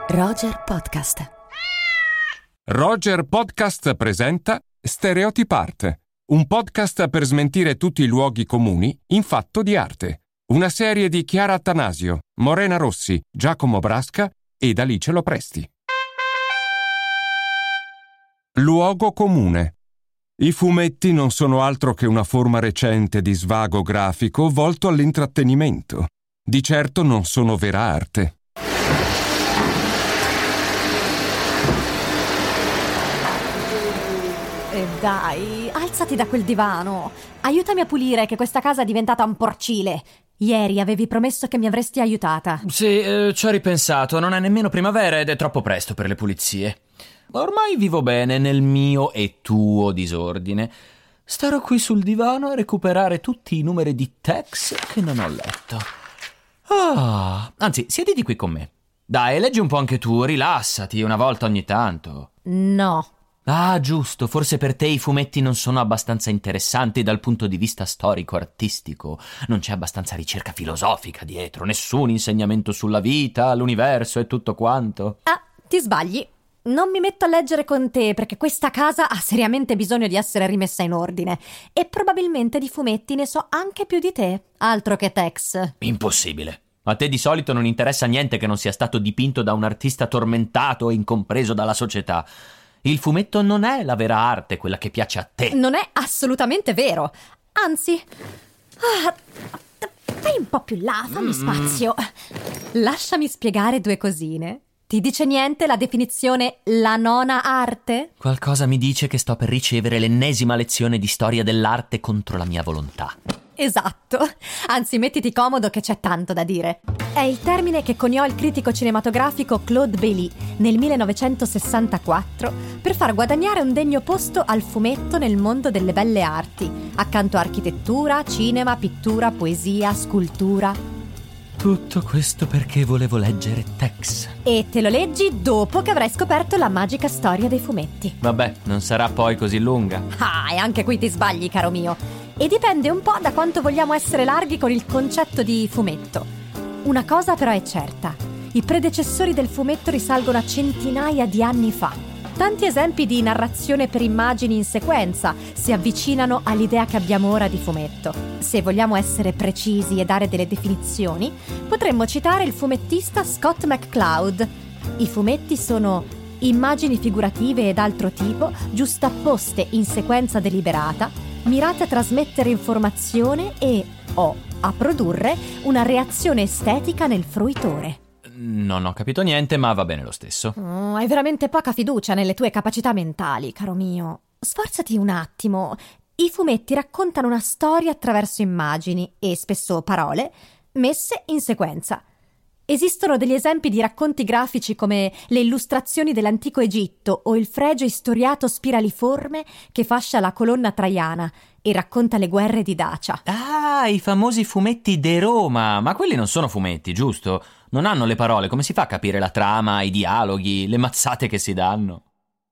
Roger Podcast. Roger Podcast presenta Stereotipart, un podcast per smentire tutti i luoghi comuni in fatto di arte. Una serie di Chiara Attanasio, Morena Rossi, Giacomo Brasca ed Alice Lopresti. Luogo comune. I fumetti non sono altro che una forma recente di svago grafico volto all'intrattenimento. Di certo non sono vera arte. E dai, alzati da quel divano. Aiutami a pulire, che questa casa è diventata un porcile. Ieri avevi promesso che mi avresti aiutata. Sì, ci ho ripensato. Non è nemmeno primavera ed è troppo presto per le pulizie. Ormai vivo bene nel mio e tuo disordine. Starò qui sul divano a recuperare tutti i numeri di Tex che non ho letto. Anzi, siediti qui con me. Dai, leggi un po' anche tu, rilassati una volta ogni tanto. No. Ah, giusto, forse per te i fumetti non sono abbastanza interessanti dal punto di vista storico-artistico. Non c'è abbastanza ricerca filosofica dietro, nessun insegnamento sulla vita, l'universo e tutto quanto. Ah, ti sbagli. Non mi metto a leggere con te perché questa casa ha seriamente bisogno di essere rimessa in ordine. E probabilmente di fumetti ne so anche più di te. Altro che Tex. Impossibile. A te di solito non interessa niente che non sia stato dipinto da un artista tormentato e incompreso dalla società. Il fumetto non è la vera arte, quella che piace a te. Non è assolutamente vero. Anzi, vai un po' più là, fammi spazio. Lasciami spiegare due cosine. Ti dice niente la definizione la nona arte? Qualcosa mi dice che sto per ricevere l'ennesima lezione di storia dell'arte contro la mia volontà. Esatto. Anzi, mettiti comodo che c'è tanto da dire. È il termine che coniò il critico cinematografico Claude Bailly nel 1964 per far guadagnare un degno posto al fumetto nel mondo delle belle arti, accanto a architettura, cinema, pittura, poesia, scultura. Tutto questo perché volevo leggere Tex. E te lo leggi dopo che avrai scoperto la magica storia dei fumetti. Vabbè, non sarà poi così lunga. E anche qui ti sbagli, caro mio. E dipende un po' da quanto vogliamo essere larghi con il concetto di fumetto. Una cosa però è certa: i predecessori del fumetto risalgono a centinaia di anni fa. Tanti esempi di narrazione per immagini in sequenza si avvicinano all'idea che abbiamo ora di fumetto. Se vogliamo essere precisi e dare delle definizioni, potremmo citare il fumettista Scott McCloud. I fumetti sono immagini figurative ed altro tipo, giustapposte in sequenza deliberata, mirate a trasmettere informazione e a produrre una reazione estetica nel fruitore. Non ho capito niente, ma va bene lo stesso. Hai veramente poca fiducia nelle tue capacità mentali, caro mio. Sforzati un attimo. I fumetti raccontano una storia attraverso immagini e spesso parole messe in sequenza. Esistono degli esempi di racconti grafici come le illustrazioni dell'antico Egitto o il fregio istoriato spiraliforme che fascia la colonna traiana e racconta le guerre di Dacia. Ah, i famosi fumetti de Roma! Ma quelli non sono fumetti, giusto? Non hanno le parole, come si fa a capire la trama, i dialoghi, le mazzate che si danno?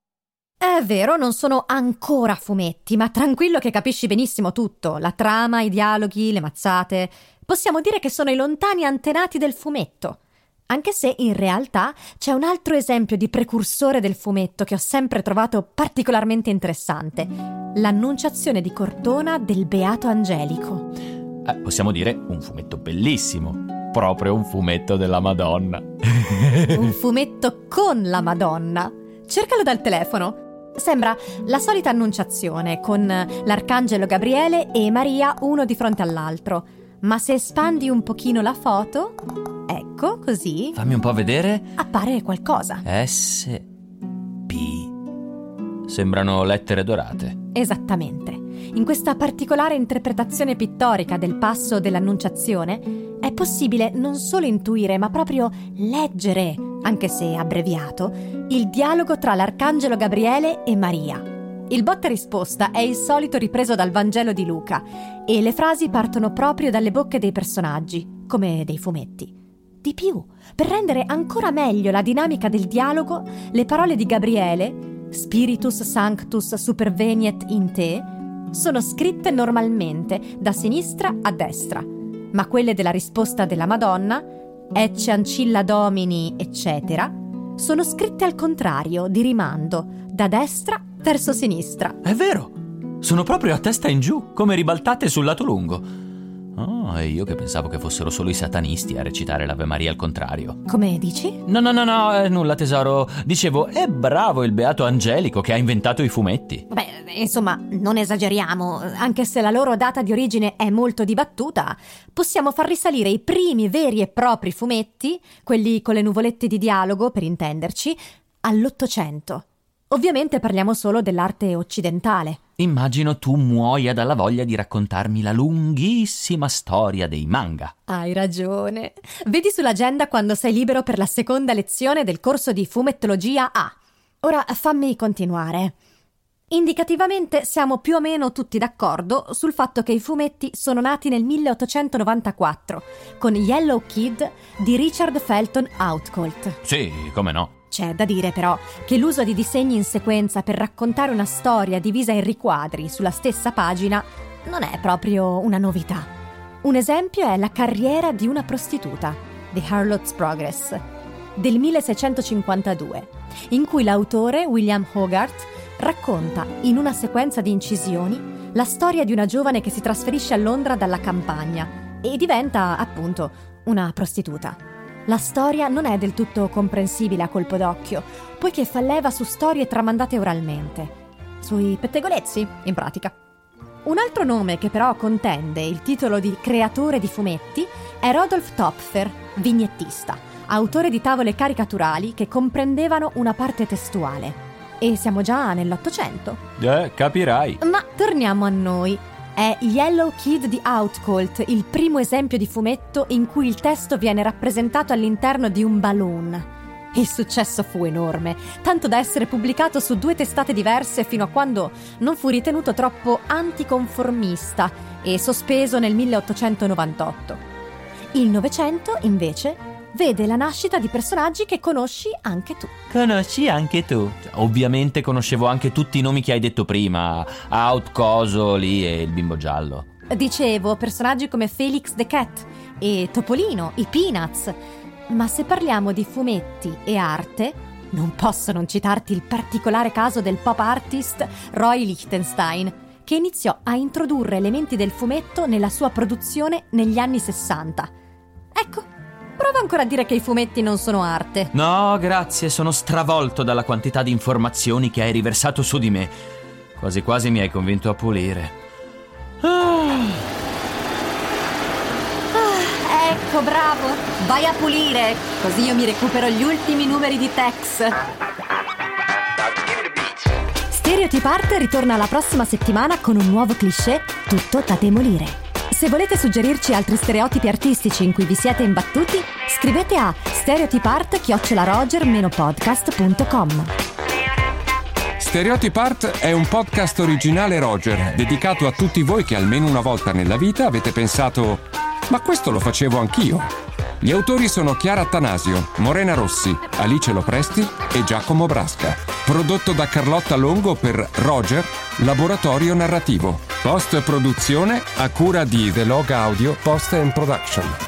È vero, non sono ancora fumetti, ma tranquillo che capisci benissimo tutto. La trama, i dialoghi, le mazzate. Possiamo dire che sono i lontani antenati del fumetto. Anche se in realtà c'è un altro esempio di precursore del fumetto che ho sempre trovato particolarmente interessante: l'Annunciazione di Cortona del Beato Angelico. Possiamo dire un fumetto bellissimo. Proprio un fumetto della Madonna. Un fumetto con la Madonna. Cercalo dal telefono. Sembra la solita Annunciazione, con l'Arcangelo Gabriele e Maria uno di fronte all'altro. Ma se espandi un pochino la foto, ecco, così... Fammi un po' vedere. Appare qualcosa. S. P. Sembrano lettere dorate. Esattamente. In questa particolare interpretazione pittorica del passo dell'Annunciazione è possibile non solo intuire, ma proprio leggere, anche se abbreviato, il dialogo tra l'Arcangelo Gabriele e Maria. Il botta e risposta è il solito ripreso dal Vangelo di Luca e le frasi partono proprio dalle bocche dei personaggi, come dei fumetti. Di più, per rendere ancora meglio la dinamica del dialogo, le parole di Gabriele, Spiritus Sanctus superveniet in te, sono scritte normalmente da sinistra a destra, ma quelle della risposta della Madonna, Ecce ancilla domini, eccetera, sono scritte al contrario, di rimando, da destra verso sinistra. È vero, sono proprio a testa in giù, come ribaltate sul lato lungo. Oh, e io che pensavo che fossero solo i satanisti a recitare l'Ave Maria al contrario. Come dici? No, nulla tesoro. Dicevo, è bravo il beato Angelico che ha inventato i fumetti. Beh, insomma, non esageriamo. Anche se la loro data di origine è molto dibattuta, possiamo far risalire i primi veri e propri fumetti, quelli con le nuvolette di dialogo, per intenderci, all'800. Ovviamente parliamo solo dell'arte occidentale. Immagino tu muoia dalla voglia di raccontarmi la lunghissima storia dei manga. Hai ragione. Vedi sull'agenda quando sei libero per la seconda lezione del corso di fumettologia A. Ora fammi continuare. Indicativamente siamo più o meno tutti d'accordo sul fatto che i fumetti sono nati nel 1894 con Yellow Kid di Richard Felton Outcolt. Sì, come no. C'è da dire però che l'uso di disegni in sequenza per raccontare una storia divisa in riquadri sulla stessa pagina non è proprio una novità. Un esempio è La carriera di una prostituta, The Harlot's Progress, del 1652, in cui l'autore William Hogarth racconta in una sequenza di incisioni la storia di una giovane che si trasferisce a Londra dalla campagna e diventa, appunto, una prostituta. La storia non è del tutto comprensibile a colpo d'occhio, poiché fa leva su storie tramandate oralmente. Sui pettegolezzi, in pratica. Un altro nome che però contende il titolo di creatore di fumetti è Rodolph Töpffer, vignettista, autore di tavole caricaturali che comprendevano una parte testuale. E siamo già nell'Ottocento. Capirai. Ma torniamo a noi. È Yellow Kid di Outcolt il primo esempio di fumetto in cui il testo viene rappresentato all'interno di un balloon. Il successo fu enorme, tanto da essere pubblicato su 2 testate diverse fino a quando non fu ritenuto troppo anticonformista e sospeso nel 1898. Il Novecento, invece, vede la nascita di personaggi che conosci anche tu. Conosci anche tu? Ovviamente conoscevo anche tutti i nomi che hai detto prima. Out, Coso, lì e il bimbo giallo. Dicevo, personaggi come Felix the Cat e Topolino, i Peanuts. Ma se parliamo di fumetti e arte, non posso non citarti il particolare caso del pop artist Roy Lichtenstein, che iniziò a introdurre elementi del fumetto nella sua produzione negli anni 60. Ecco, prova ancora a dire che i fumetti non sono arte. No, grazie, sono stravolto dalla quantità di informazioni che hai riversato su di me. Quasi quasi mi hai convinto a pulire. Ecco, bravo. Vai a pulire, così io mi recupero gli ultimi numeri di Tex. Stereotipart ritorna la prossima settimana con un nuovo cliché tutto da demolire. Se volete suggerirci altri stereotipi artistici in cui vi siete imbattuti, scrivete a stereotipart@roger-podcast.com. Stereotipart è un podcast originale Roger, dedicato a tutti voi che almeno una volta nella vita avete pensato «Ma questo lo facevo anch'io». Gli autori sono Chiara Attanasio, Morena Rossi, Alice Lopresti e Giacomo Brasca. Prodotto da Carlotta Longo per Roger, Laboratorio Narrativo. Post-produzione a cura di The Log Audio Post and Production.